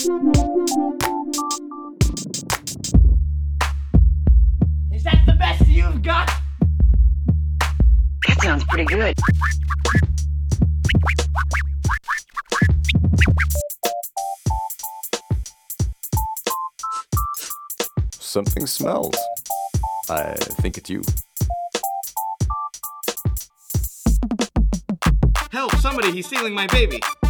Is that the best you've got? That sounds pretty good. Something smells. I think it's you. Help, somebody, he's stealing my baby.